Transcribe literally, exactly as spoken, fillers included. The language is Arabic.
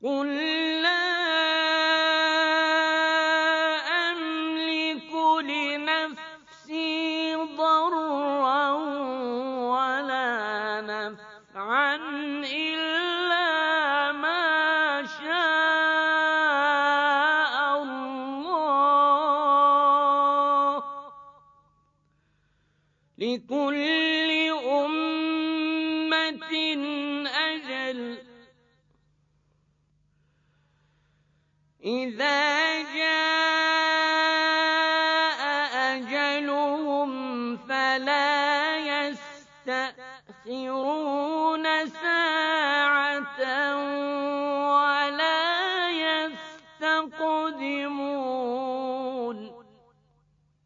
قُل لَّا أَمْلِكُ لِنَفْسِي ضَرًّا وَلَا نَفْعًا إِلَّا مَا شَاءَ اللَّهُ ۗ لِكُلِّ أُمَّةٍ أَجَلٌ ۚ إِذَا جَاءَ أَجَلُهُمْ فَلَا يَسْتَأْخِرُونَ